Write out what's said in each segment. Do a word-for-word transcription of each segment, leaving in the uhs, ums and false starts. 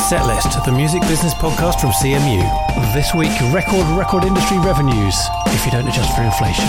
Setlist, the music business podcast from C M U. This week, record record industry revenues, if you don't adjust for inflation.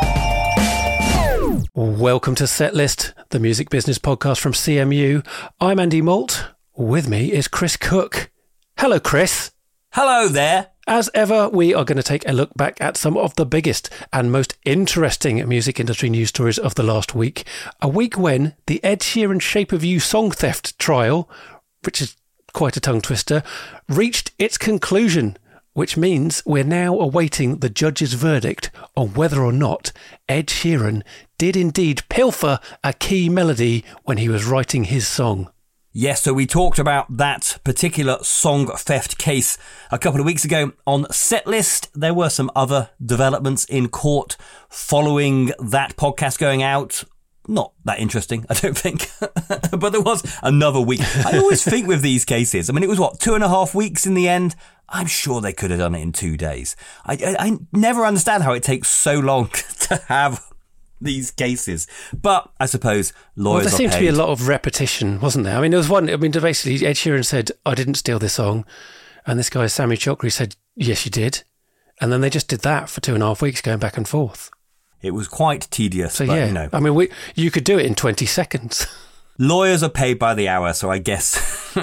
Welcome to Setlist, the music business podcast from C M U. I'm Andy Malt. With me is Chris Cook. Hello, Chris. Hello there. As ever, we are going to take a look back at some of the biggest and most interesting music industry news stories of the last week. A week when the Ed Sheeran Shape of You song theft trial, which is quite a tongue twister, reached its conclusion, which means we're now awaiting the judge's verdict on whether or not Ed Sheeran did indeed pilfer a key melody when he was writing his song. Yes, so we talked about that particular song theft case a couple of weeks ago on Setlist. There were some other developments in court following that podcast going out. Not that interesting, I don't think. But there was another week. I always think with these cases, I mean, it was what, two and a half weeks in the end? I'm sure they could have done it in two days. I, I, I never understand how it takes so long to have these cases. But I suppose lawyers well, there are seemed paid. to be a lot of repetition, wasn't there? I mean, there was one, I mean, basically Ed Sheeran said, I didn't steal this song. And this guy, Sammy Chokri, said, yes, you did. And then they just did that for two and a half weeks, going back and forth. It was quite tedious, so, but, yeah. you know. I mean, we, you could do it in twenty seconds. Lawyers are paid by the hour, so I guess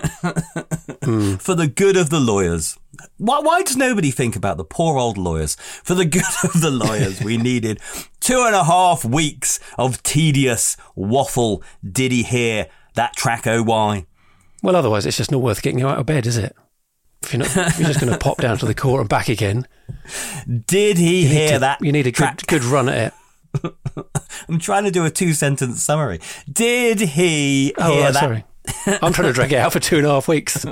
mm. for the good of the lawyers. Why, why does nobody think about the poor old lawyers? For the good of the lawyers, we needed two and a half weeks of tedious waffle. Did he hear that track, oh why? Well, otherwise it's just not worth getting you out of bed, is it? If you're, not, if you're just going to pop down to the court and back again. Did he hear to, that You need a track? good, good run at it. I'm trying to do a two-sentence summary. Did he oh, hear uh, that? Sorry. I'm trying to drag it out for two and a half weeks.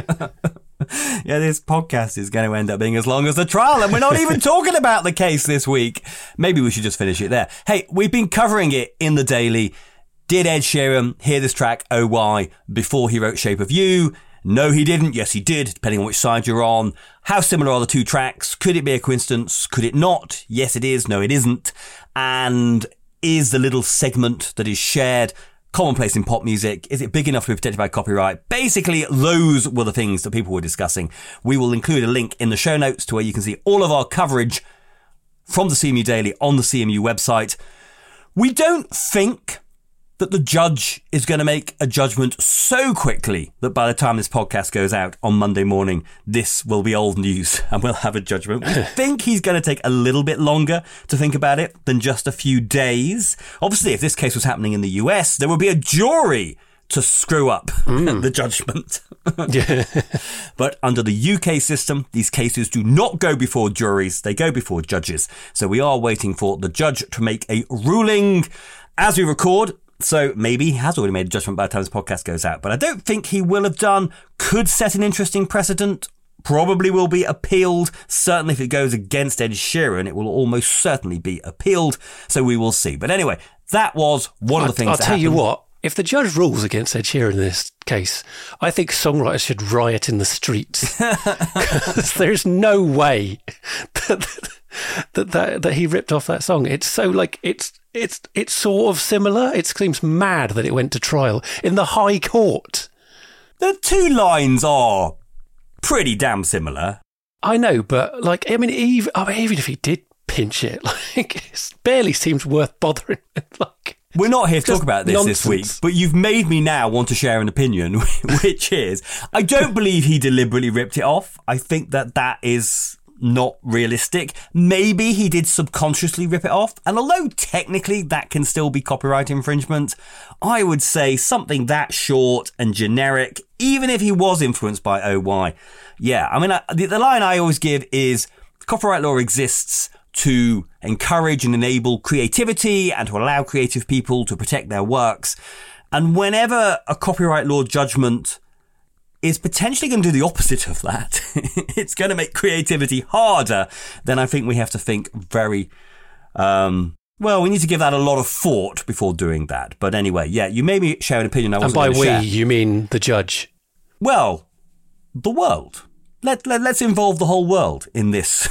Yeah, this podcast is going to end up being as long as the trial, and we're not even talking about the case this week. Maybe we should just finish it there. Hey, we've been covering it in the Daily. Did Ed Sheeran hear this track, Oh Why, before he wrote Shape of You? No, he didn't. Yes, he did, depending on which side you're on. How similar are the two tracks? Could it be a coincidence? Could it not? Yes, it is. No, it isn't. And is the little segment that is shared commonplace in pop music? Is it big enough to be protected by copyright? Basically, those were the things that people were discussing. We will include a link in the show notes to where you can see all of our coverage from the C M U Daily on the C M U website. We don't think that the judge is going to make a judgment so quickly that by the time this podcast goes out on Monday morning, this will be old news and we'll have a judgment. We think he's going to take a little bit longer to think about it than just a few days. Obviously, if this case was happening in the U S, there would be a jury to screw up mm. the judgment. Yeah. But under the U K system, these cases do not go before juries. They go before judges. So we are waiting for the judge to make a ruling as we record. So maybe he has already made a judgment by the time this podcast goes out. But I don't think he will have done. Could set an interesting precedent. Probably will be appealed. Certainly if it goes against Ed Sheeran, it will almost certainly be appealed. So we will see. But anyway, that was one of the things I'll that tell happened. you what, if the judge rules against Ed Sheeran in this case, I think songwriters should riot in the streets. Because there's no way that, that, that, that he ripped off that song. It's so like, it's... It's it's sort of similar. It seems mad that it went to trial in the High Court. The two lines are pretty damn similar. I know, but like, I mean, even, I mean, even if he did pinch it, like, it barely seems worth bothering. Like, we're not here to talk about this nonsense. this week, but you've made me now want to share an opinion, which is, I don't believe he deliberately ripped it off. I think that that is not realistic. Maybe he did subconsciously rip it off. And although technically that can still be copyright infringement, I would say something that short and generic, even if he was influenced by O Y. Yeah, I mean, I, the, the line I always give is copyright law exists to encourage and enable creativity and to allow creative people to protect their works. And whenever a copyright law judgment is potentially going to do the opposite of that, it's going to make creativity harder, then I think we have to think very, um, well, we need to give that a lot of thought before doing that. But anyway, yeah, you made me share an opinion I wasn't And by going to we, share. you mean the judge? Well, the world. let, let, let's involve the whole world in this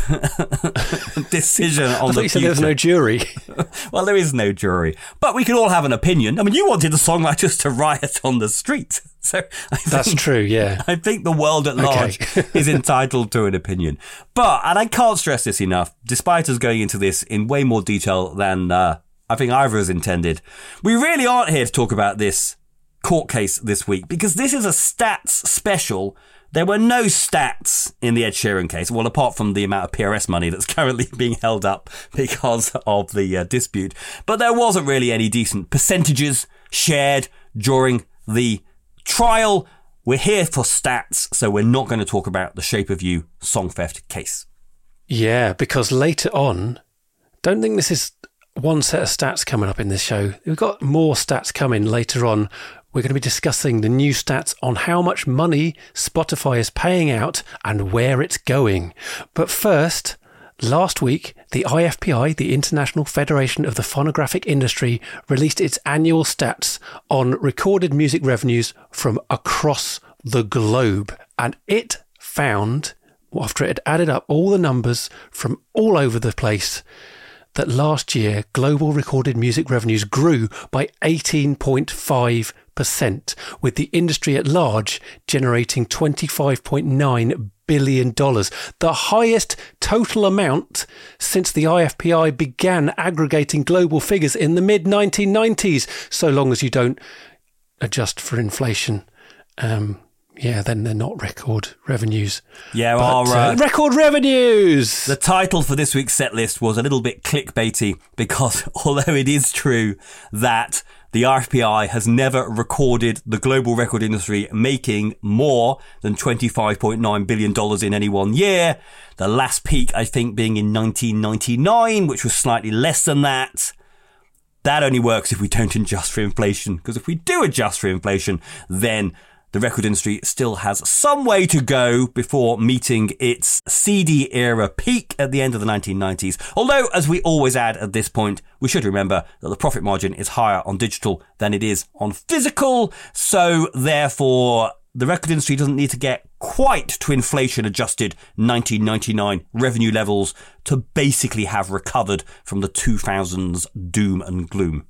decision on I thought the you said future. there was no jury. Well, there is no jury. But we can all have an opinion. I mean, you wanted the songwriters to riot on the street. So I think, That's true, yeah. I think the world at large Okay. is entitled to an opinion. But, and I can't stress this enough, despite us going into this in way more detail than uh, I think either has intended, we really aren't here to talk about this court case this week, because this is a stats special. There were no stats in the Ed Sheeran case, well, apart from the amount of P R S money that's currently being held up because of the uh, dispute. But there wasn't really any decent percentages shared during the trial. We're here for stats, so we're not going to talk about the Shape of You song theft case. Yeah, because later on, don't think this is one set of stats coming up in this show. We've got more stats coming later on. We're going to be discussing the new stats on how much money Spotify is paying out and where it's going. But first, last week, the I F P I, the International Federation of the Phonographic Industry, released its annual stats on recorded music revenues from across the globe. And it found, after it had added up all the numbers from all over the place, that last year global recorded music revenues grew by eighteen point five percent, with the industry at large generating twenty-five point nine billion dollars, the highest total amount since the I F P I began aggregating global figures in the mid nineteen nineties, so long as you don't adjust for inflation. Um, yeah, then they're not record revenues. Yeah, but, our, uh, uh, record revenues! The title for this week's set list was a little bit clickbaity, because although it is true that the I F P I has never recorded the global record industry making more than twenty-five point nine billion dollars in any one year, the last peak, I think, being in nineteen ninety-nine, which was slightly less than that. That only works if we don't adjust for inflation, because if we do adjust for inflation, then the record industry still has some way to go before meeting its C D era peak at the end of the nineteen nineties. Although, as we always add at this point, we should remember that the profit margin is higher on digital than it is on physical. So therefore, the record industry doesn't need to get quite to inflation adjusted nineteen ninety-nine revenue levels to basically have recovered from the two thousands doom and gloom.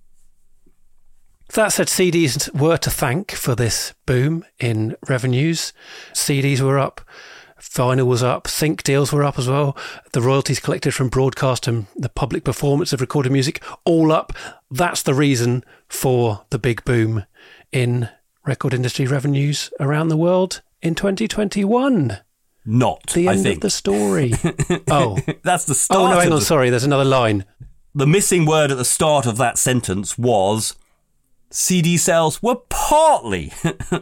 That said, C Ds were to thank for this boom in revenues. C Ds were up, vinyl was up, sync deals were up as well. The royalties collected from broadcast and the public performance of recorded music, all up. That's the reason for the big boom in record industry revenues around the world in twenty twenty-one. Not, the end I think. of the story. Oh. That's the start. Oh, no, hang of on, the- sorry, there's another line. The missing word at the start of that sentence was C D sales were partly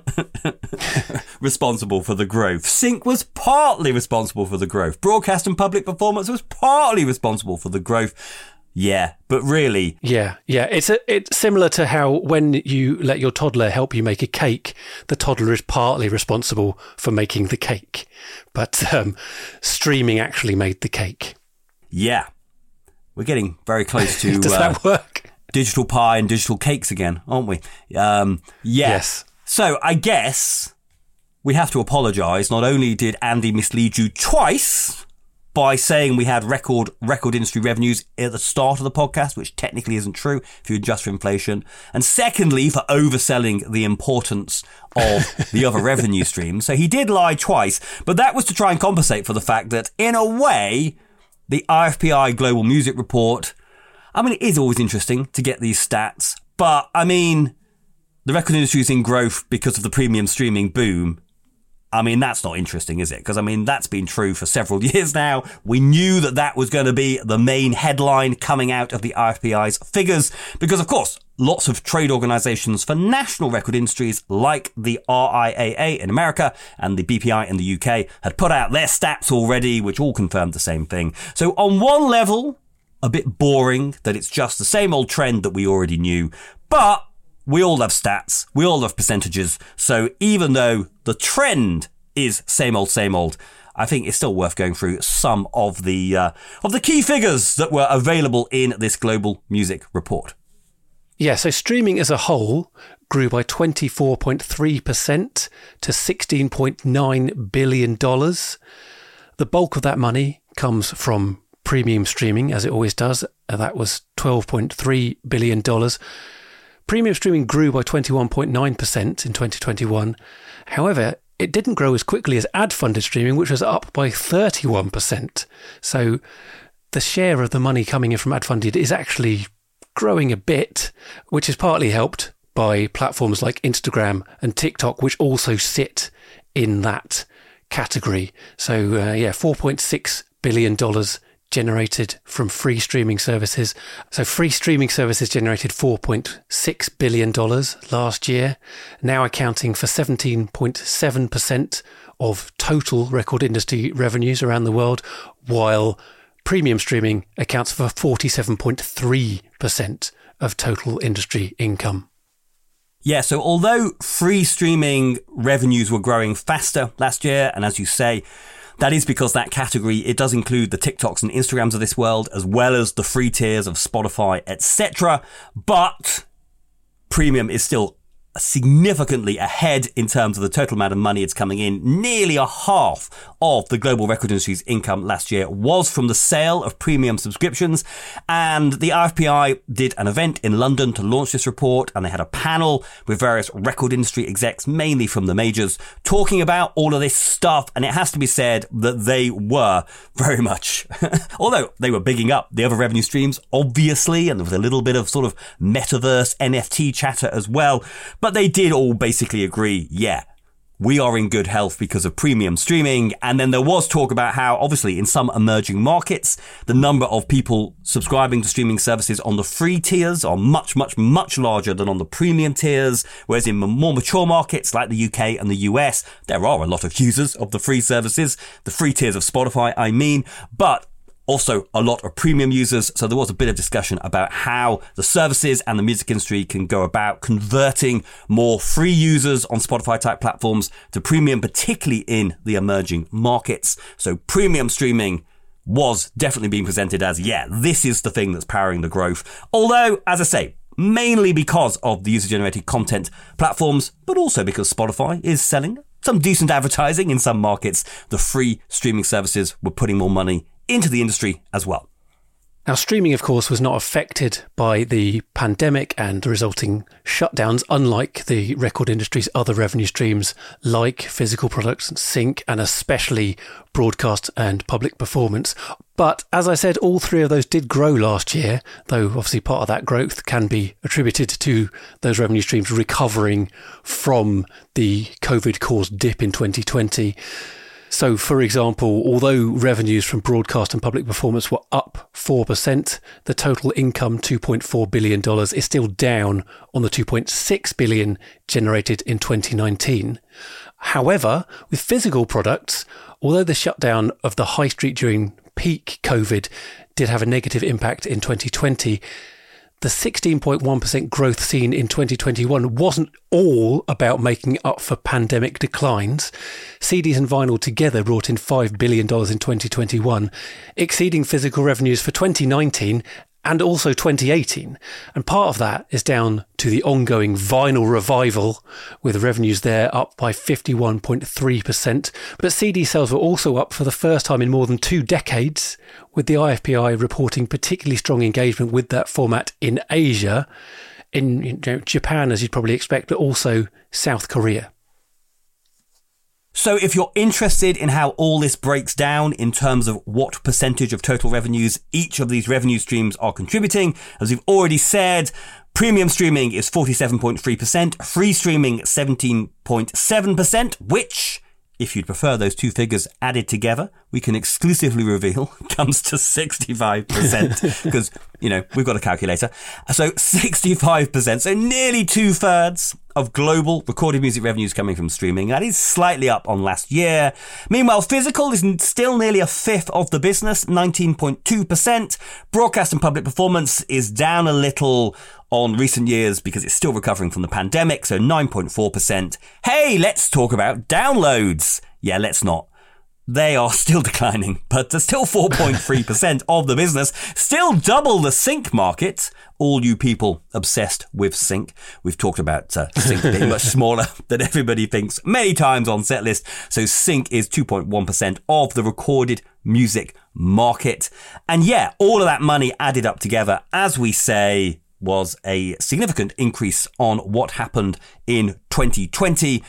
responsible for the growth. Sync was partly responsible for the growth. Broadcast and public performance was partly responsible for the growth. Yeah, but really... Yeah, yeah. It's a, it's similar to how when you let your toddler help you make a cake, the toddler is partly responsible for making the cake. But um, streaming actually made the cake. Yeah. We're getting very close to... Does uh, that work? digital pie and digital cakes again, aren't we? Um, yeah. Yes. So I guess we have to apologise. Not only did Andy mislead you twice by saying we had record record industry revenues at the start of the podcast, which technically isn't true if you adjust for inflation, and secondly for overselling the importance of the other revenue streams. So he did lie twice, but that was to try and compensate for the fact that, in a way, the I F P I Global Music Report... I mean, it is always interesting to get these stats, but, I mean, the record industry is in growth because of the premium streaming boom. I mean, that's not interesting, is it? Because, I mean, that's been true for several years now. We knew that that was going to be the main headline coming out of the I F P I's figures because, of course, lots of trade organisations for national record industries like the R I A A in America and the B P I in the U K had put out their stats already, which all confirmed the same thing. So on one level... a bit boring that it's just the same old trend that we already knew. But we all love stats. We all love percentages. So even though the trend is same old, same old, I think it's still worth going through some of the uh, of the key figures that were available in this global music report. Yeah, so streaming as a whole grew by twenty-four point three percent to sixteen point nine billion dollars. The bulk of that money comes from premium streaming, as it always does. That was twelve point three billion dollars. Premium streaming grew by twenty-one point nine percent in twenty twenty-one. However, it didn't grow as quickly as ad-funded streaming, which was up by thirty-one percent. So the share of the money coming in from ad-funded is actually growing a bit, which is partly helped by platforms like Instagram and TikTok, which also sit in that category. So, uh, yeah, four point six billion dollars generated from free streaming services. So free streaming services generated four point six billion dollars last year, now accounting for seventeen point seven percent of total record industry revenues around the world, while premium streaming accounts for forty-seven point three percent of total industry income. Yeah, so although free streaming revenues were growing faster last year, and as you say, that is because that category, it does include the TikToks and Instagrams of this world, as well as the free tiers of Spotify, et cetera. But premium is still significantly ahead in terms of the total amount of money it's coming in. Nearly a half of the global record industry's income last year was from the sale of premium subscriptions. And the R F P I did an event in London to launch this report, and they had a panel with various record industry execs, mainly from the majors, talking about all of this stuff. And it has to be said that they were very much, although they were bigging up the other revenue streams, obviously, and there was a little bit of sort of metaverse N F T chatter as well. But they did all basically agree, yeah, we are in good health because of premium streaming. And then there was talk about how, obviously, in some emerging markets, the number of people subscribing to streaming services on the free tiers are much, much, much larger than on the premium tiers. Whereas in more mature markets like the U K and the U S, there are a lot of users of the free services, the free tiers of Spotify, I mean. But also a lot of premium users. So there was a bit of discussion about how the services and the music industry can go about converting more free users on Spotify type platforms to premium, particularly in the emerging markets. So premium streaming was definitely being presented as, yeah, this is the thing that's powering the growth. Although, as I say, mainly because of the user-generated content platforms, but also because Spotify is selling some decent advertising in some markets. The free streaming services were putting more money into the industry as well. Now, streaming, of course, was not affected by the pandemic and the resulting shutdowns, unlike the record industry's other revenue streams like physical products, sync, and especially broadcast and public performance. But as I said, all three of those did grow last year, though obviously part of that growth can be attributed to those revenue streams recovering from the COVID-caused dip in twenty twenty. So, for example, although revenues from broadcast and public performance were up four percent, the total income, two point four billion dollars, is still down on the two point six billion dollars generated in twenty nineteen. However, with physical products, although the shutdown of the high street during peak COVID did have a negative impact in twenty twenty, the sixteen point one percent growth seen in twenty twenty-one wasn't all about making up for pandemic declines. C Ds and vinyl together brought in five billion dollars in twenty twenty-one, exceeding physical revenues for twenty nineteen and also twenty eighteen. And part of that is down to the ongoing vinyl revival, with revenues there up by fifty-one point three percent. But C D sales were also up for the first time in more than two decades, with the I F P I reporting particularly strong engagement with that format in Asia, in you know, Japan, as you'd probably expect, but also South Korea. So if you're interested in how all this breaks down in terms of what percentage of total revenues each of these revenue streams are contributing, as we've already said, premium streaming is forty-seven point three percent, free streaming seventeen point seven percent, which, if you'd prefer those two figures added together, we can exclusively reveal comes to sixty-five percent because, you know, we've got a calculator. So sixty-five percent, so nearly two thirds of global recorded music revenues coming from streaming. That is slightly up on last year. Meanwhile, physical is still nearly a fifth of the business, nineteen point two percent. Broadcast and public performance is down a little on recent years because it's still recovering from the pandemic, so nine point four percent. Hey, let's talk about downloads. Yeah, let's not. they are still declining, but they're still four point three percent of the business, still double the sync market. All you people obsessed with sync. We've talked about uh, sync being much smaller than everybody thinks many times on Setlist. So sync is two point one percent of the recorded music market. And yeah, all of that money added up together, as we say, was a significant increase on what happened in twenty twenty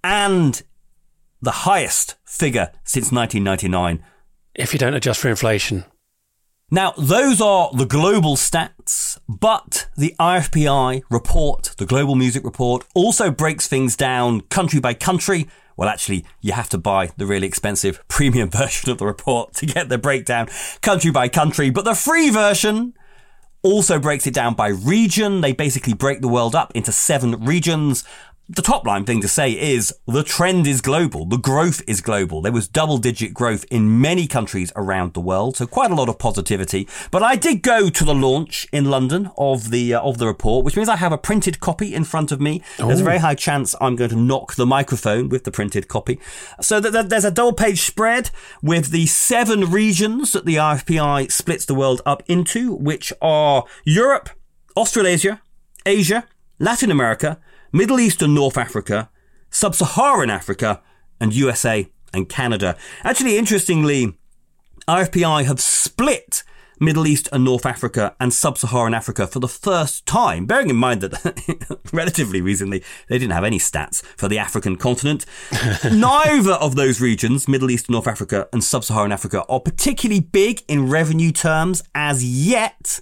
and the highest figure since nineteen ninety-nine. If you don't adjust for inflation. Now, those are the global stats, but the I F P I report, the Global Music Report, also breaks things down country by country. Well, actually, you have to buy the really expensive premium version of the report to get the breakdown country by country. But the free version also breaks it down by region. They basically break the world up into seven regions. The top line thing to say is the trend is global. The growth is global. There was double digit growth in many countries around the world. So quite a lot of positivity. But I did go to the launch in London of the, uh, of the report, which means I have a printed copy in front of me. Ooh. There's a very high chance I'm going to knock the microphone with the printed copy. So that there's a double page spread with the seven regions that the I F P I splits the world up into, which are Europe, Australasia, Asia, Latin America, Middle East and North Africa, Sub-Saharan Africa, and U S A and Canada. Actually, interestingly, I F P I have split Middle East and North Africa and Sub-Saharan Africa for the first time, bearing in mind that relatively recently they didn't have any stats for the African continent. Neither of those regions, Middle East, North Africa and Sub-Saharan Africa, are particularly big in revenue terms as yet,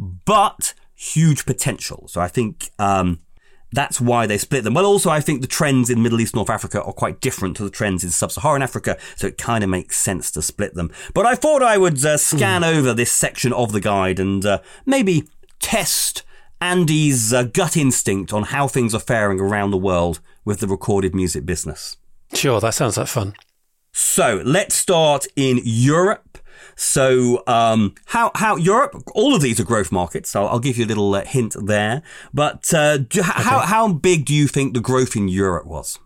but huge potential. So I think um that's why they split them. Well, also, I think the trends in Middle East, North Africa are quite different to the trends in Sub-Saharan Africa, so it kind of makes sense to split them. But I thought I would uh, scan mm. over this section of the guide and uh, maybe test Andy's uh, gut instinct on how things are faring around the world with the recorded music business. Sure, that sounds like fun. So let's start in Europe. So, um, how, how Europe, all of these are growth markets. So I'll give you a little uh, hint there. But, uh, do, okay. how, how big do you think the growth in Europe was?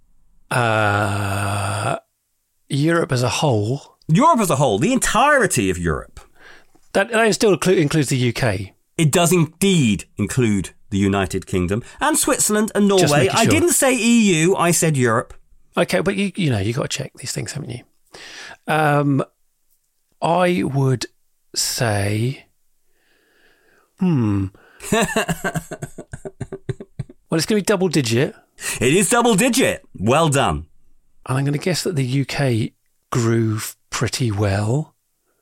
Uh, Europe as a whole. Europe as a whole, the entirety of Europe. That, that still include, includes the U K. It does indeed include the United Kingdom and Switzerland and Norway. Sure. I didn't say E U, I said Europe. Okay, but you, you know, you got to check these things, haven't you? Um, I would say, hmm. Well, it's going to be double digit. It is double digit. Well done. And I'm going to guess that the U K grew pretty well.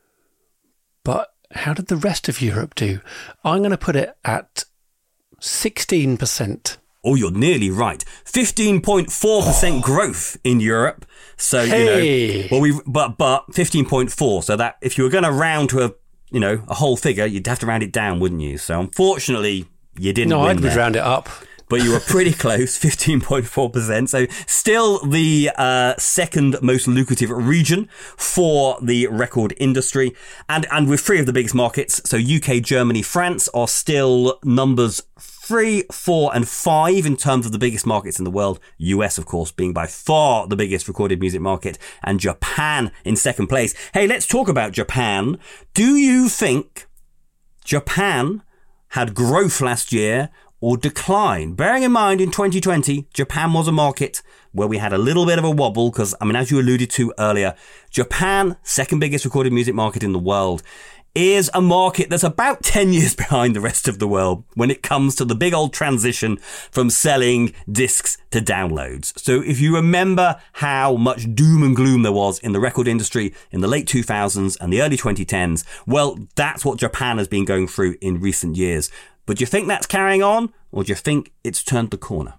But how did the rest of Europe do? I'm going to put it at sixteen percent. Oh, you're nearly right. fifteen point four percent oh. growth in Europe. So, hey. you know, well, we but but fifteen point four. So that if you were going to round to a, you know, a whole figure, you'd have to round it down, wouldn't you? So unfortunately, you didn't No, win I would there. round it up. But you were pretty close, fifteen point four percent. So still the uh, second most lucrative region for the record industry. And, and with three of the biggest markets, so U K, Germany, France, are still numbers three, four, and five in terms of the biggest markets in the world. U S, of course, being by far the biggest recorded music market, and Japan in second place. Hey, let's talk about Japan. Do you think Japan had growth last year or decline? Bearing in mind, in twenty twenty, Japan was a market where we had a little bit of a wobble because, I mean, as you alluded to earlier, Japan, second biggest recorded music market in the world, is a market that's about ten years behind the rest of the world when it comes to the big old transition from selling discs to downloads. So if you remember how much doom and gloom there was in the record industry in the late two thousands and the early twenty tens, well, that's what Japan has been going through in recent years. But do you think that's carrying on, or do you think it's turned the corner?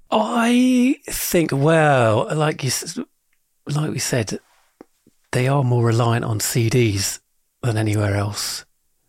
I think, well, like you, like we said, they are more reliant on C Ds than anywhere else.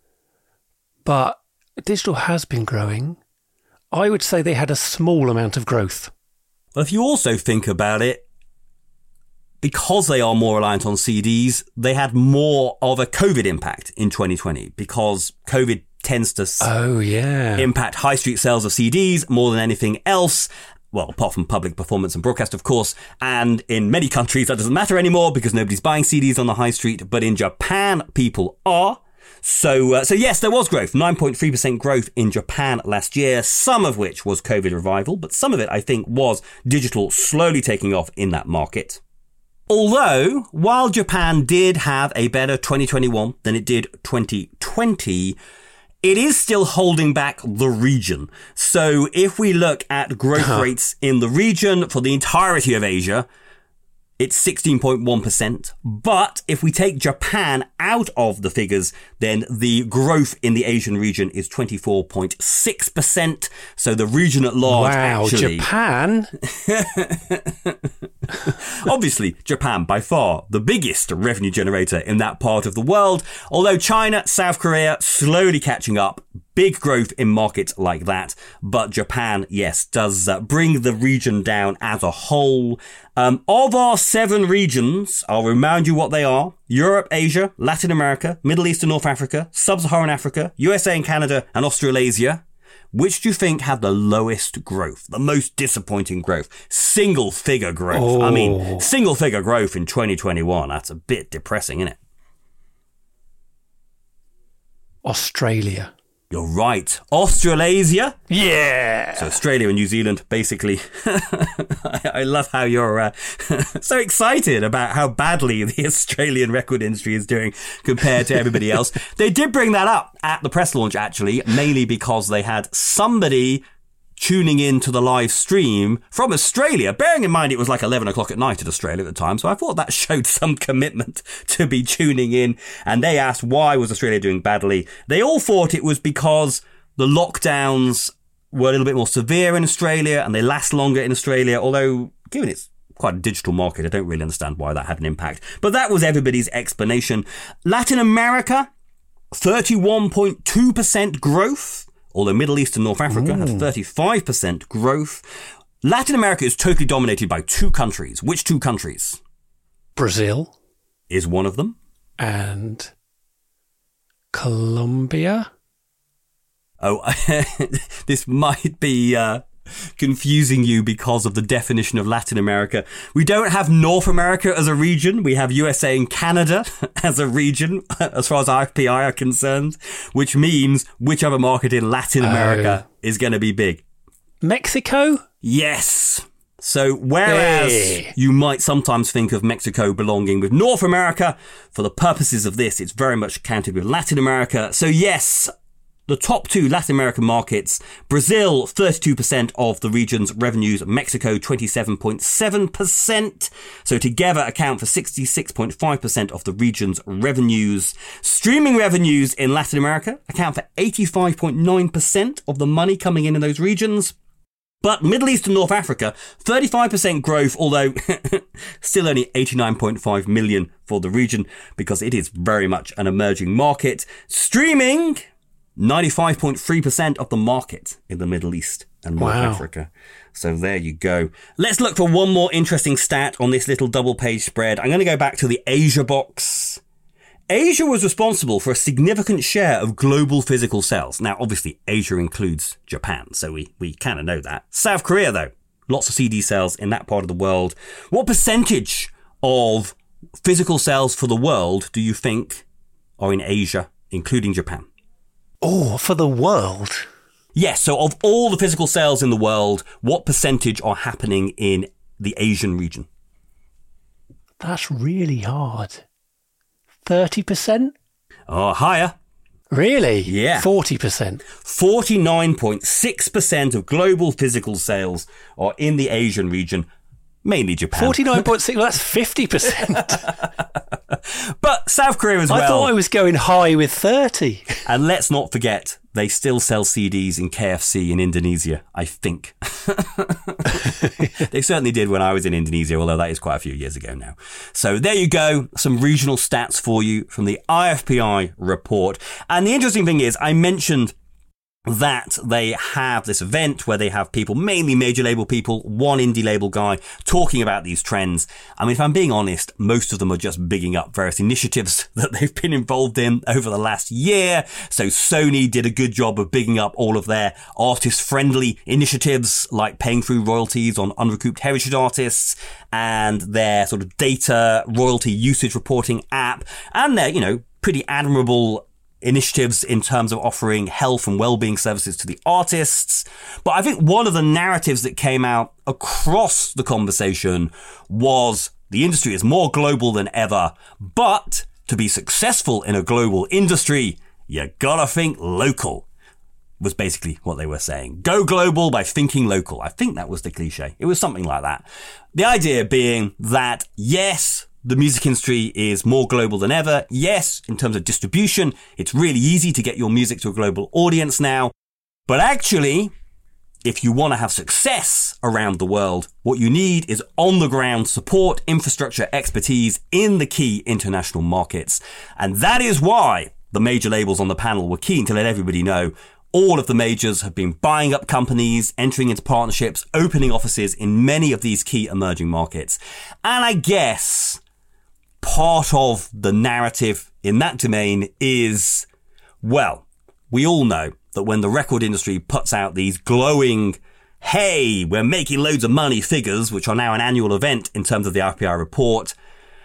But digital has been growing. I would say they had a small amount of growth. Well, if you also think about it, because they are more reliant on C Ds, they had more of a COVID impact in twenty twenty because COVID tends to oh, yeah. impact high street sales of C Ds more than anything else. Well, apart from public performance and broadcast, of course. And in many countries, that doesn't matter anymore because nobody's buying C Ds on the high street. But in Japan, people are. So, uh, so yes, there was growth. nine point three percent growth in Japan last year, some of which was COVID revival. But some of it, I think, was digital slowly taking off in that market. Although, while Japan did have a better twenty twenty-one than it did twenty twenty, it is still holding back the region. So if we look at growth rates in the region for the entirety of Asia, it's sixteen point one percent. But if we take Japan out of the figures, then the growth in the Asian region is twenty-four point six percent. So the region at large wow, actually... Japan? Obviously, Japan by far the biggest revenue generator in that part of the world. Although China, South Korea slowly catching up. Big growth in markets like that. But Japan, yes, does uh, bring the region down as a whole. Um, of our seven regions, I'll remind you what they are. Europe, Asia, Latin America, Middle East and North Africa, Sub-Saharan Africa, U S A and Canada, and Australasia. Which do you think had the lowest growth, the most disappointing growth? Single figure growth. Oh. I mean, single figure growth in twenty twenty-one. That's a bit depressing, isn't it? Australia. You're right. Australasia. Yeah. So Australia and New Zealand, basically. I, I love how you're uh, so excited about how badly the Australian record industry is doing compared to everybody else. They did bring that up at the press launch, actually, mainly because they had somebody tuning in to the live stream from Australia, bearing in mind it was like eleven o'clock at night in Australia at the time, so I thought that showed some commitment to be tuning in. And they asked, why was Australia doing badly? They all thought it was because the lockdowns were a little bit more severe in Australia and they last longer in Australia, although given it's quite a digital market, I don't really understand why that had an impact. But that was everybody's explanation. Latin America, thirty-one point two percent growth. Although Middle East and North Africa Ooh. had thirty-five percent growth. Latin America is totally dominated by two countries. Which two countries? Brazil. Is one of them. And Colombia. Oh, this might be uh, confusing you because of the definition of Latin America. We don't have North America as a region. We have U S A and Canada as a region, as far as I F P I are concerned, which means which other market in Latin America oh. is going to be big? Mexico? Yes. So whereas hey. you might sometimes think of Mexico belonging with North America, for the purposes of this, it's very much counted with Latin America. So yes, the top two Latin American markets, Brazil, thirty-two percent of the region's revenues, Mexico, twenty-seven point seven percent. So together account for sixty-six point five percent of the region's revenues. Streaming revenues in Latin America account for eighty-five point nine percent of the money coming in in those regions. But Middle East and North Africa, thirty-five percent growth, although still only eighty-nine point five million for the region because it is very much an emerging market. Streaming, ninety-five point three percent of the market in the Middle East and North wow. Africa. So there you go. Let's look for one more interesting stat on this little double page spread. I'm going to go back to the Asia box. Asia was responsible for a significant share of global physical sales. Now, obviously, Asia includes Japan, so we, we kind of know that. South Korea, though, lots of C D sales in that part of the world. What percentage of physical sales for the world do you think are in Asia, including Japan? Oh, for the world? Yes, so of all the physical sales in the world, what percentage are happening in the Asian region? That's really hard. thirty percent? Oh, higher. Really? Yeah. forty percent. forty-nine point six percent of global physical sales are in the Asian region, mainly Japan. forty-nine point six, well, that's fifty percent. But South Korea as well. I thought I was going high with thirty. And let's not forget, they still sell C Ds in K F C in Indonesia, I think. They certainly did when I was in Indonesia, although that is quite a few years ago now. So there you go, some regional stats for you from the I F P I report. And the interesting thing is, I mentioned that they have this event where they have people, mainly major label people, one indie label guy, talking about these trends. I mean, if I'm being honest, most of them are just bigging up various initiatives that they've been involved in over the last year. So Sony did a good job of bigging up all of their artist-friendly initiatives, like paying through royalties on unrecouped heritage artists, and their sort of data royalty usage reporting app, and their, you know, pretty admirable initiatives in terms of offering health and well-being services to the artists. But I think one of the narratives that came out across the conversation was the industry is more global than ever, but to be successful in a global industry, you gotta think local, was basically what they were saying. Go global by thinking local. I think that was the cliche. It was something like that. The idea being that, yes, the music industry is more global than ever. Yes, in terms of distribution, it's really easy to get your music to a global audience now. But actually, if you want to have success around the world, what you need is on-the-ground support, infrastructure, expertise in the key international markets. And that is why the major labels on the panel were keen to let everybody know all of the majors have been buying up companies, entering into partnerships, opening offices in many of these key emerging markets. And I guess part of the narrative in that domain is, well, we all know that when the record industry puts out these glowing, hey, we're making loads of money figures, which are now an annual event in terms of the R P I report,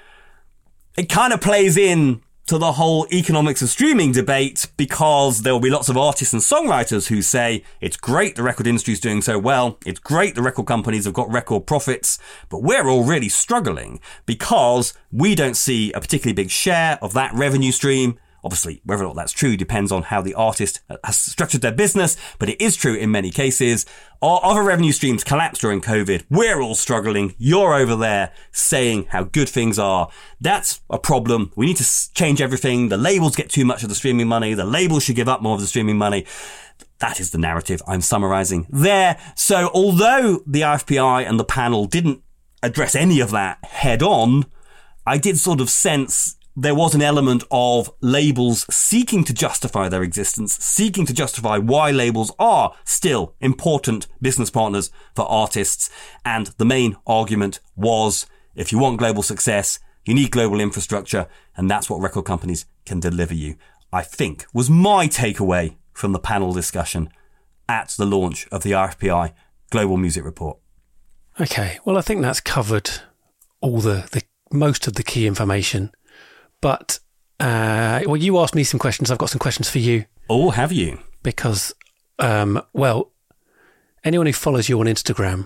it kind of plays in to the whole economics of streaming debate, because there will be lots of artists and songwriters who say it's great the record industry is doing so well, it's great the record companies have got record profits, but we're all really struggling because we don't see a particularly big share of that revenue stream. Obviously, whether or not that's true depends on how the artist has structured their business, but it is true in many cases. Our other revenue streams collapsed during COVID. We're all struggling. You're over there saying how good things are. That's a problem. We need to change everything. The labels get too much of the streaming money. The labels should give up more of the streaming money. That is the narrative I'm summarizing there. So although the R F P I and the panel didn't address any of that head on, I did sort of sense there was an element of labels seeking to justify their existence, seeking to justify why labels are still important business partners for artists. And the main argument was, if you want global success, you need global infrastructure, and that's what record companies can deliver you, I think was my takeaway from the panel discussion at the launch of the R F P I Global Music Report. Okay, well, I think that's covered all the, the most of the key information. But, uh, well, you asked me some questions. I've got some questions for you. Oh, have you? Because, um, well, anyone who follows you on Instagram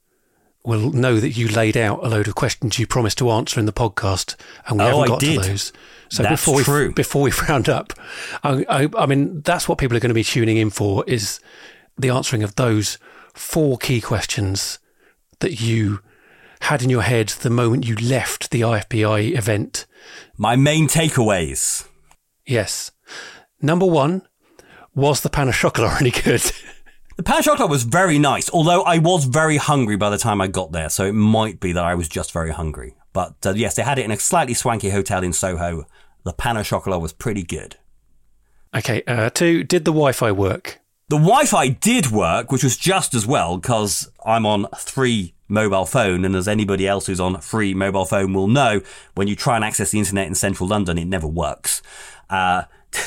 will know that you laid out a load of questions you promised to answer in the podcast, and we oh, haven't got I did. to those. So that's before we, true. Before we round up, I, I, I mean, that's what people are going to be tuning in for, is the answering of those four key questions that you had in your head the moment you left the I F P I event. My main takeaways. Yes. Number one, was the pan au chocolat any good? The pan au chocolat was very nice, although I was very hungry by the time I got there, so it might be that I was just very hungry. But uh, yes, they had it in a slightly swanky hotel in Soho. The pan au chocolat was pretty good. Okay, uh, two, did the Wi-Fi work? The Wi-Fi did work, which was just as well, because I'm on free mobile phone, and as anybody else who's on free mobile phone will know, when you try and access the internet in central London, it never works. Uh,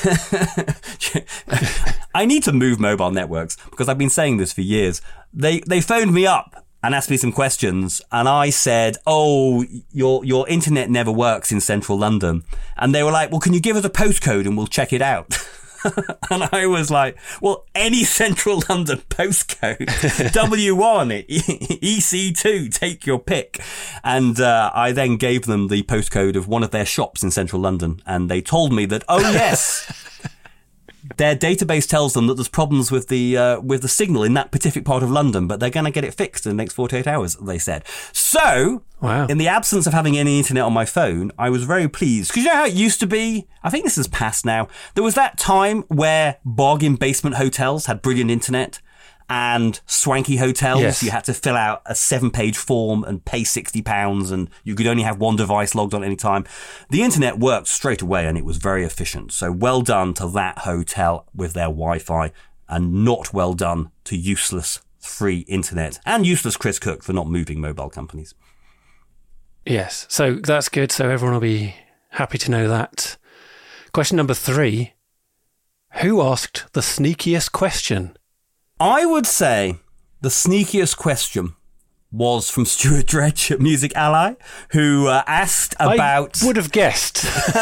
I need to move mobile networks, because I've been saying this for years. They they phoned me up and asked me some questions, and I said, oh, your your internet never works in central London. And they were like, well, can you give us a postcode and we'll check it out? And I was like, well, any central London postcode, W one, E C two, take your pick. And uh, I then gave them the postcode of one of their shops in central London, and they told me that, oh yes, their database tells them that there's problems with the uh, with the signal in that specific part of London, but they're going to get it fixed in the next forty-eight hours, they said. So, wow. In the absence of having any internet on my phone, I was very pleased. Because you know how it used to be? I think this is past now. There was that time where bargain basement hotels had brilliant internet, and swanky hotels, yes. You had to fill out a seven-page form and pay sixty pounds, and you could only have one device logged on at any time. The internet worked straight away, and it was very efficient. So well done to that hotel with their Wi-Fi. and not well done to useless free internet and useless Chris Cook for not moving mobile companies. Yes, so that's good. So everyone will be happy to know that. Question number three. Who asked the sneakiest question? I would say the sneakiest question was from Stuart Dredge at Music Ally, who uh, asked about... I would have guessed.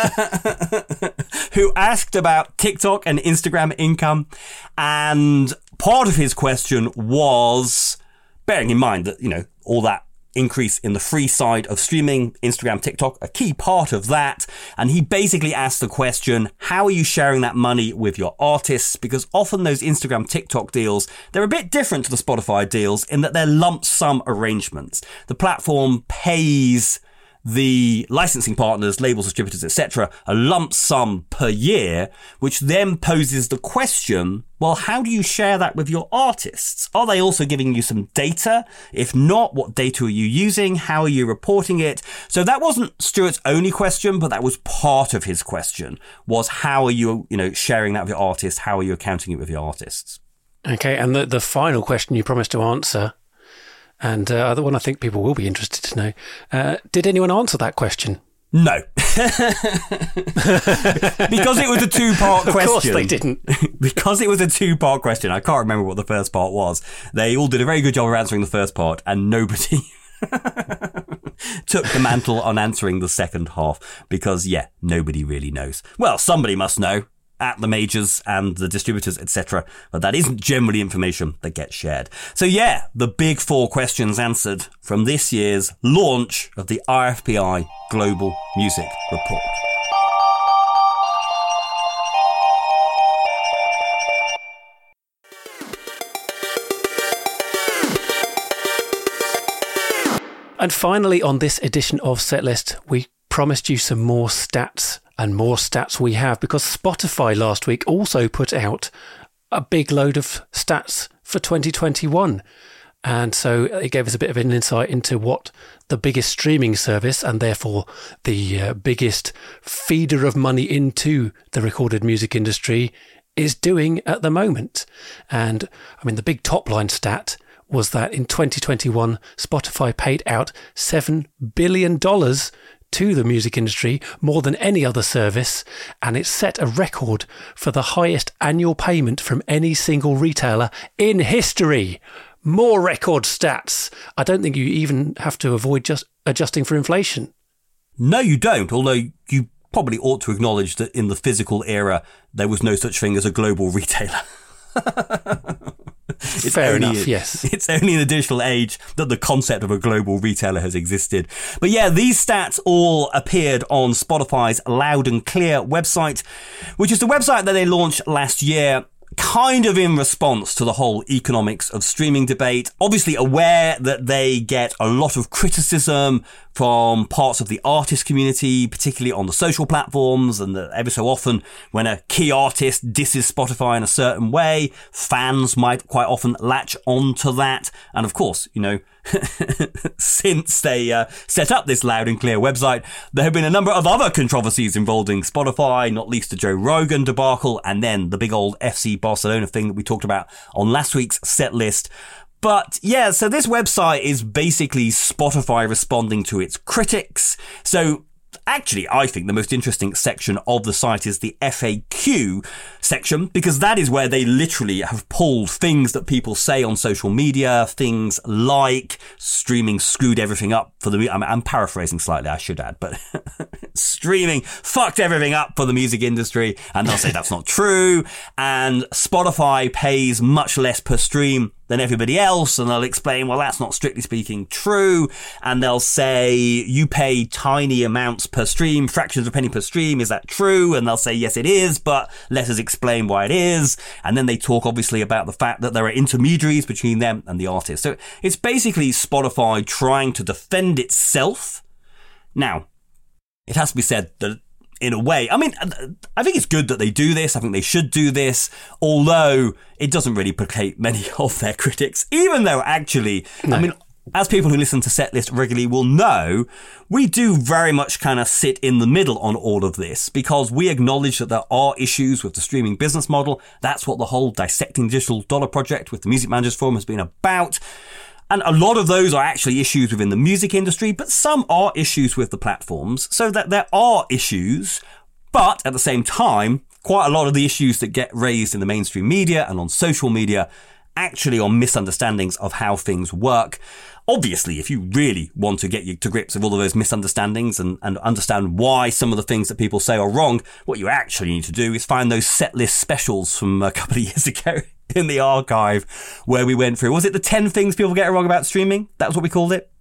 who asked about TikTok and Instagram income. And part of his question was, bearing in mind that, you know, all that increase in the free side of streaming, Instagram, TikTok, a key part of that. And he basically asked the question, how are you sharing that money with your artists? Because often those Instagram, TikTok deals, they're a bit different to the Spotify deals in that they're lump sum arrangements. The platform pays the licensing partners, labels, distributors, et cetera, a lump sum per year, which then poses the question, well, how do you share that with your artists? Are they also giving you some data? If not, what data are you using? How are you reporting it? So that wasn't Stuart's only question, but that was part of his question, was how are you, you know, sharing that with your artists? How are you accounting it with your artists? Okay, and the, the final question you promised to answer, and uh, the one I think people will be interested to know, uh, did anyone answer that question? No. Because it was a two-part question. Of course they didn't. Because it was a two-part question. I can't remember what the first part was. They all did a very good job of answering the first part, and nobody took the mantle on answering the second half. Because, yeah, nobody really knows. Well, somebody must know at the majors and the distributors, et cetera. But that isn't generally information that gets shared. So yeah, the big four questions answered from this year's launch of the R F P I Global Music Report. And finally, on this edition of Setlist, we promised you some more stats. And more stats we have, because Spotify last week also put out a big load of stats for twenty twenty-one. And so it gave us a bit of an insight into what the biggest streaming service and therefore the uh, biggest feeder of money into the recorded music industry is doing at the moment. And I mean, the big top line stat was that in twenty twenty-one, Spotify paid out seven billion dollars to the music industry, more than any other service, and it set a record for the highest annual payment from any single retailer in history. More record stats. I don't think you even have to avoid just adjusting for inflation. No, you don't, although you probably ought to acknowledge that in the physical era, there was no such thing as a global retailer. It's Fair only, enough, yes. It's only in a digital age that the concept of a global retailer has existed. But yeah, these stats all appeared on Spotify's Loud and Clear website, which is the website that they launched last year, kind of in response to the whole economics of streaming debate. Obviously aware that they get a lot of criticism from parts of the artist community, particularly on the social platforms, and that every so often when a key artist disses Spotify in a certain way, fans might quite often latch on to that. And of course, you know, since they uh, set up this Loud and Clear website, there have been a number of other controversies involving Spotify, not least the Joe Rogan debacle, and then the big old F C Barcelona thing that we talked about on last week's set list. But yeah, so this website is basically Spotify responding to its critics. So actually, I think the most interesting section of the site is the F A Q section, because that is where they literally have pulled things that people say on social media, things like streaming screwed everything up for the, I'm, I'm paraphrasing slightly, I should add, but streaming fucked everything up for the music industry, and they'll say that's not true, and Spotify pays much less per stream than everybody else, and they'll explain, well, that's not strictly speaking true, and they'll say, you pay tiny amounts per stream, fractions of a penny per stream, is that true? And they'll say, yes, it is, but let us explain why it is. And then they talk, obviously, about the fact that there are intermediaries between them and the artist. So it's basically Spotify trying to defend itself. Now, it has to be said that in a way, I mean, I think it's good that they do this. I think they should do this, although it doesn't really placate many of their critics, even though actually, no. I mean, As people who listen to Setlist regularly will know, we do very much kind of sit in the middle on all of this because we acknowledge that there are issues with the streaming business model. That's what the whole Dissecting Digital Dollar project with the Music Managers Forum has been about. And a lot of those are actually issues within the music industry, but some are issues with the platforms, so that there are issues. But at the same time, quite a lot of the issues that get raised in the mainstream media and on social media actually are misunderstandings of how things work. Obviously, if you really want to get you to grips with all of those misunderstandings and, and understand why some of the things that people say are wrong, what you actually need to do is find those Setlist specials from a couple of years ago in the archive where we went through, was it the ten things people get wrong about streaming? That was what we called it?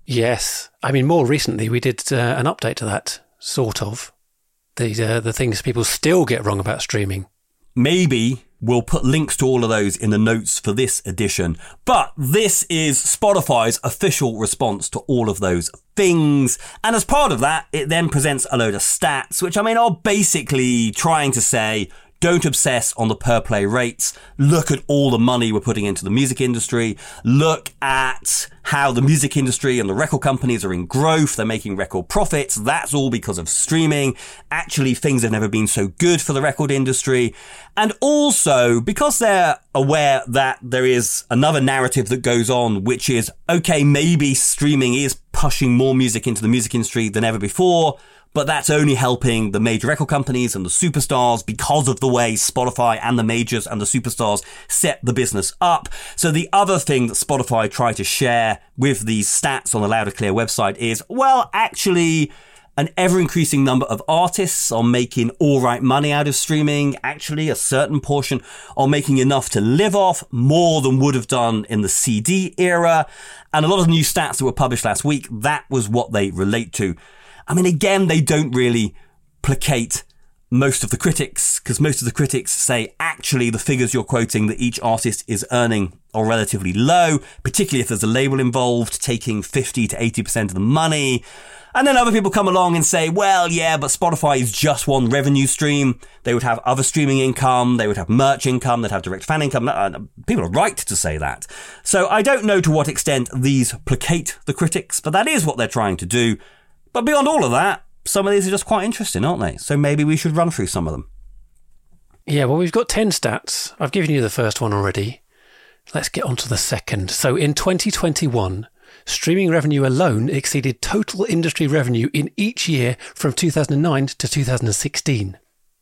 Yes. I mean, more recently, we did uh, an update to that, sort of. The, uh, the things people still get wrong about streaming. Maybe we'll put links to all of those in the notes for this edition. But this is Spotify's official response to all of those things. And as part of that, it then presents a load of stats, which I mean are basically trying to say, don't obsess on the per play rates. Look at all the money we're putting into the music industry. Look at how the music industry and the record companies are in growth. They're making record profits. That's all because of streaming. Actually, things have never been so good for the record industry. And also, because they're aware that there is another narrative that goes on, which is, okay, maybe streaming is pushing more music into the music industry than ever before, but that's only helping the major record companies and the superstars because of the way Spotify and the majors and the superstars set the business up. So the other thing that Spotify try to share with these stats on the Loud and Clear website is, well, actually, an ever-increasing number of artists are making all right money out of streaming. Actually, a certain portion are making enough to live off, more than would have done in the C D era. And a lot of the new stats that were published last week, that was what they relate to. I mean, again, they don't really placate most of the critics, because most of the critics say, actually, the figures you're quoting that each artist is earning are relatively low, particularly if there's a label involved taking fifty to eighty percent of the money. And then other people come along and say, well, yeah, but Spotify is just one revenue stream. They would have other streaming income. They would have merch income. They'd have direct fan income. People are right to say that. So I don't know to what extent these placate the critics, but that is what they're trying to do. But beyond all of that, some of these are just quite interesting, aren't they? So maybe we should run through some of them. Yeah, well, we've got ten stats. I've given you the first one already. Let's get on to the second. So in twenty twenty-one, streaming revenue alone exceeded total industry revenue in each year from two thousand nine to two thousand sixteen.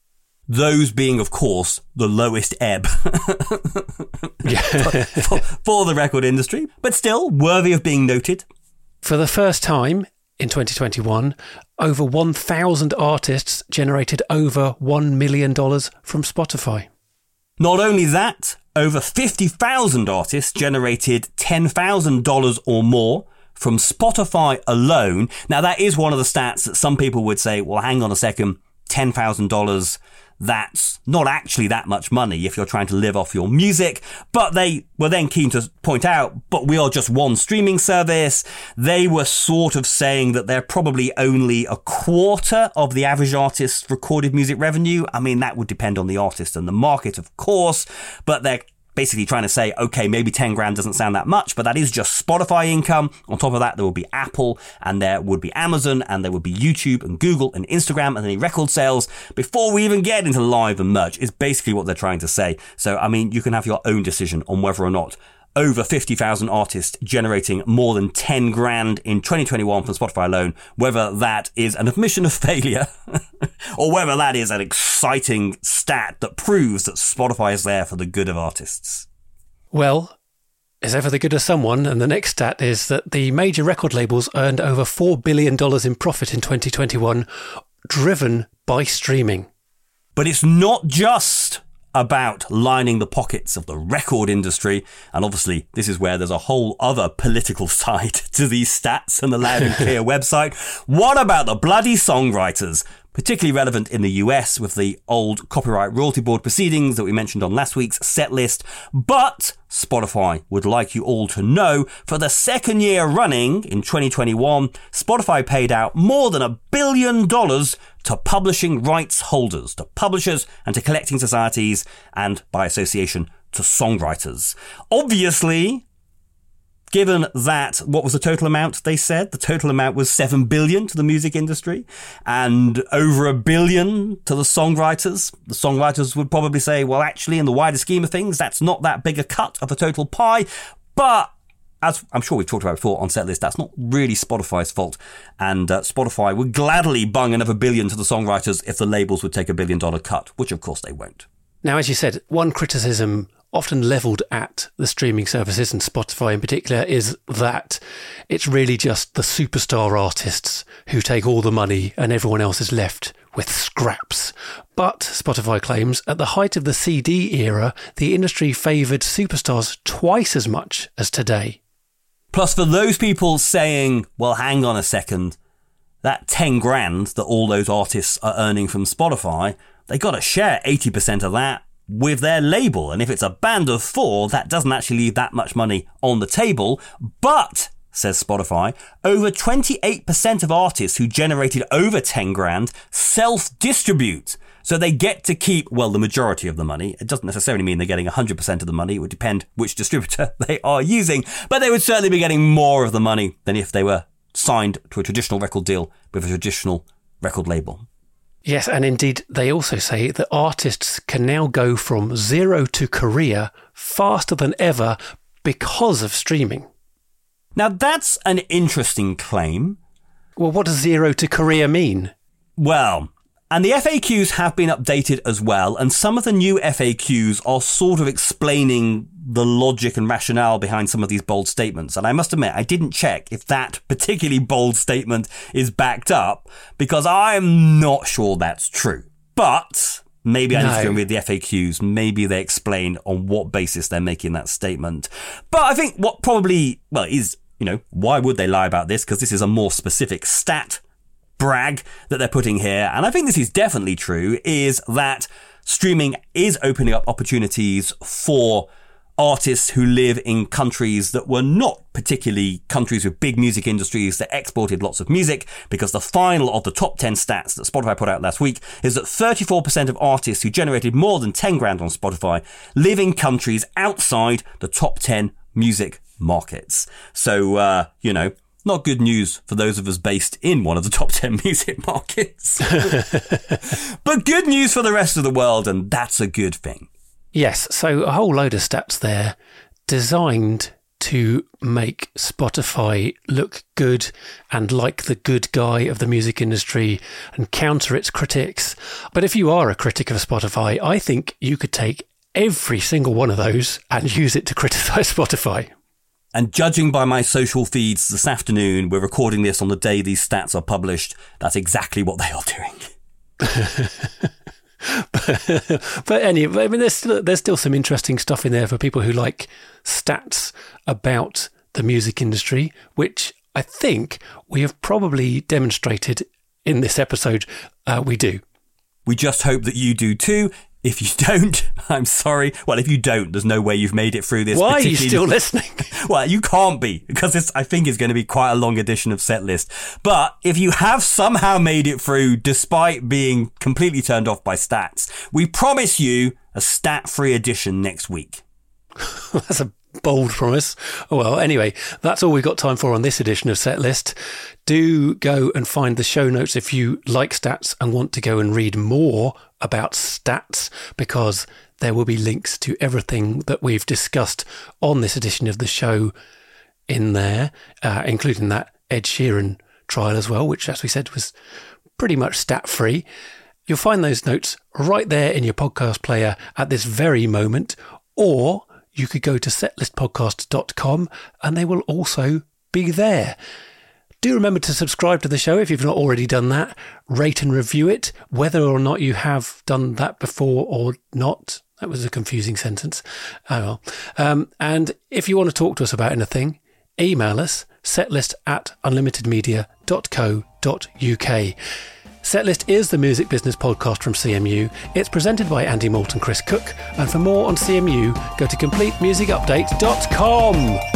Those being, of course, the lowest ebb yeah. for, for, for the record industry, but still worthy of being noted. For the first time in twenty twenty-one, over one thousand artists generated over one million dollars from Spotify. Not only that, over fifty thousand artists generated ten thousand dollars or more from Spotify alone. Now, that is one of the stats that some people would say, well, hang on a second, ten thousand dollars, that's not actually that much money if you're trying to live off your music. But they were then keen to point out, but we are just one streaming service. They were sort of saying that they're probably only a quarter of the average artist's recorded music revenue. I mean, that would depend on the artist and the market, of course, but they're basically trying to say, okay, maybe ten grand doesn't sound that much, but that is just Spotify income. On top of that, there will be Apple, and there would be Amazon, and there would be YouTube and Google and Instagram and any record sales before we even get into live and merch is basically what they're trying to say. So, I mean, you can have your own decision on whether or not over fifty thousand artists generating more than ten grand in twenty twenty-one from Spotify alone, whether that is an admission of failure or whether that is an exciting stat that proves that Spotify is there for the good of artists. Well, it's ever the good of someone, and the next stat is that the major record labels earned over four billion dollars in profit in twenty twenty-one, driven by streaming. But it's not just about lining the pockets of the record industry. And obviously, this is where there's a whole other political side to these stats and the Loud and Clear website. What about the bloody songwriters? Particularly relevant in the U S with the old Copyright Royalty Board proceedings that we mentioned on last week's set list. But Spotify would like you all to know, for the second year running in twenty twenty-one, Spotify paid out more than a billion dollars to publishing rights holders, to publishers and to collecting societies, and by association to songwriters. Obviously, given that, what was the total amount they said? The total amount was seven billion to the music industry and over a billion to the songwriters. The songwriters would probably say, well, actually, in the wider scheme of things, that's not that big a cut of the total pie. But as I'm sure we've talked about before on Setlist, that's not really Spotify's fault. And uh, Spotify would gladly bung another billion to the songwriters if the labels would take a billion dollar cut, which of course they won't. Now, as you said, one criticism often levelled at the streaming services, and Spotify in particular, is that it's really just the superstar artists who take all the money and everyone else is left with scraps. But, Spotify claims, at the height of the C D era, the industry favoured superstars twice as much as today. Plus, for those people saying, well, hang on a second, that ten grand that all those artists are earning from Spotify, they got to share eighty percent of that with their label. And if it's a band of four, that doesn't actually leave that much money on the table. But, says Spotify, over twenty-eight percent of artists who generated over ten grand self-distribute. So they get to keep, well, the majority of the money. It doesn't necessarily mean they're getting one hundred percent of the money. It would depend which distributor they are using. But they would certainly be getting more of the money than if they were signed to a traditional record deal with a traditional record label. Yes, and indeed, they also say that artists can now go from zero to career faster than ever because of streaming. Now, that's an interesting claim. Well, what does zero to career mean? Well, and the F A Qs have been updated as well, and some of the new F A Qs are sort of explaining the logic and rationale behind some of these bold statements. And I must admit, I didn't check if that particularly bold statement is backed up, because I'm not sure that's true. But maybe I no. need to go and read the F A Qs. Maybe they explain on what basis they're making that statement. But I think what probably, well, is, you know, why would they lie about this? Because this is a more specific stat brag that they're putting here, and I think this is definitely true, is that streaming is opening up opportunities for artists who live in countries that were not particularly countries with big music industries that exported lots of music, because the final of the top ten stats that Spotify put out last week is that thirty-four percent of artists who generated more than ten grand on Spotify live in countries outside the top ten music markets. So, uh, you know, not good news for those of us based in one of the top ten music markets. But good news for the rest of the world, and that's a good thing. Yes, so a whole load of stats there designed to make Spotify look good and like the good guy of the music industry and counter its critics. But if you are a critic of Spotify, I think you could take every single one of those and use it to criticise Spotify. And judging by my social feeds this afternoon, we're recording this on the day these stats are published. That's exactly what they are doing. but, but anyway, I mean, there's still, there's still some interesting stuff in there for people who like stats about the music industry, which I think we have probably demonstrated in this episode uh, we do. We just hope that you do too. If you don't, I'm sorry. Well, if you don't, there's no way you've made it through this. Why are you still listening? Well, you can't be, because this, I think, is going to be quite a long edition of Setlist. But if you have somehow made it through, despite being completely turned off by stats, we promise you a stat-free edition next week. That's a bold promise. Well, anyway, that's all we've got time for on this edition of Setlist. Do go and find the show notes if you like stats and want to go and read more about stats, because there will be links to everything that we've discussed on this edition of the show in there, uh, including that Ed Sheeran trial as well, which, as we said, was pretty much stat-free. You'll find those notes right there in your podcast player at this very moment, or you could go to setlist podcast dot com and they will also be there. Do remember to subscribe to the show if you've not already done that. Rate and review it, whether or not you have done that before or not. That was a confusing sentence. Oh well. Um, and if you want to talk to us about anything, email us, setlist at unlimited media dot co dot uk. Setlist is the music business podcast from C M U. It's presented by Andy Moult and Chris Cook. And for more on C M U, go to complete music update dot com.